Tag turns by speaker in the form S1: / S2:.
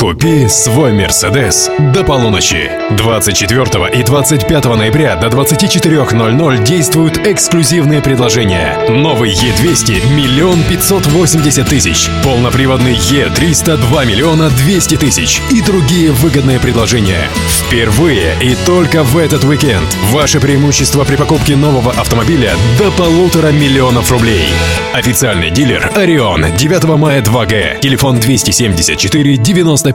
S1: Купи свой Мерседес до полуночи. 24 и 25 ноября до 24:00 действуют эксклюзивные предложения. Новый Е200 – 1 580 000. Полноприводный Е300 – 2 200 000. И другие выгодные предложения. Впервые и только в этот уикенд. Ваше преимущество при покупке нового автомобиля до 1,5 миллиона рублей. Официальный дилер Орион. 9 мая 2Г. Телефон 274 95.